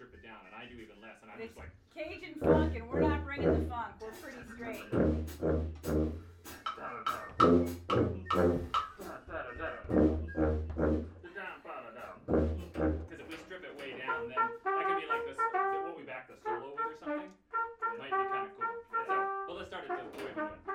strip it down, and I do even less, and I'm It's just like Cajun funk, and we're not bringing the funk. We're pretty straight. Because if we strip it way down, then that could be like this. What we back the solo with or something. It might be kind of cool. So, well, let's start it the way we're doing.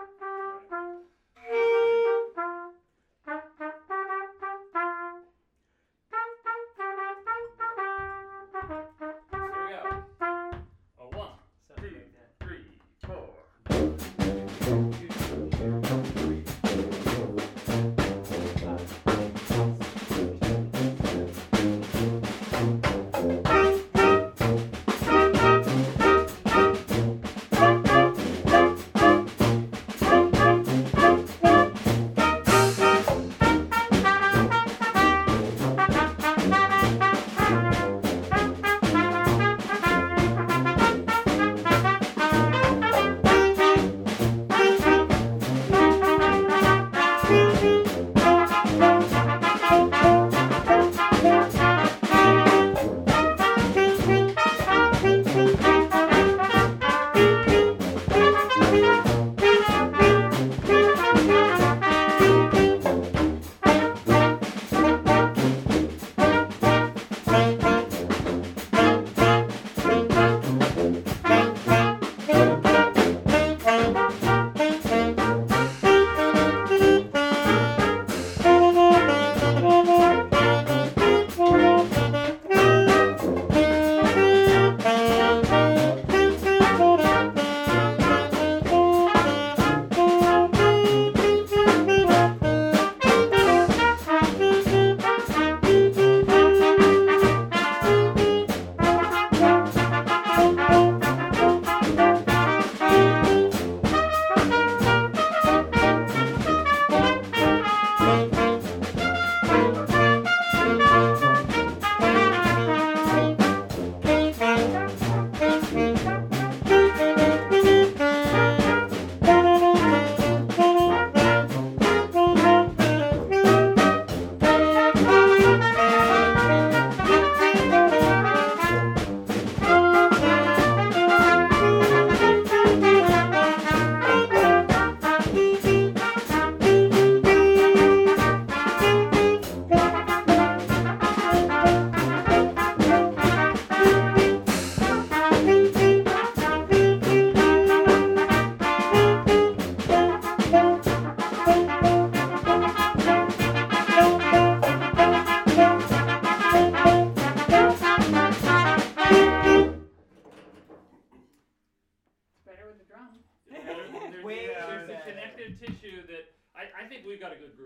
There's a connective tissue that I think we've got a good group.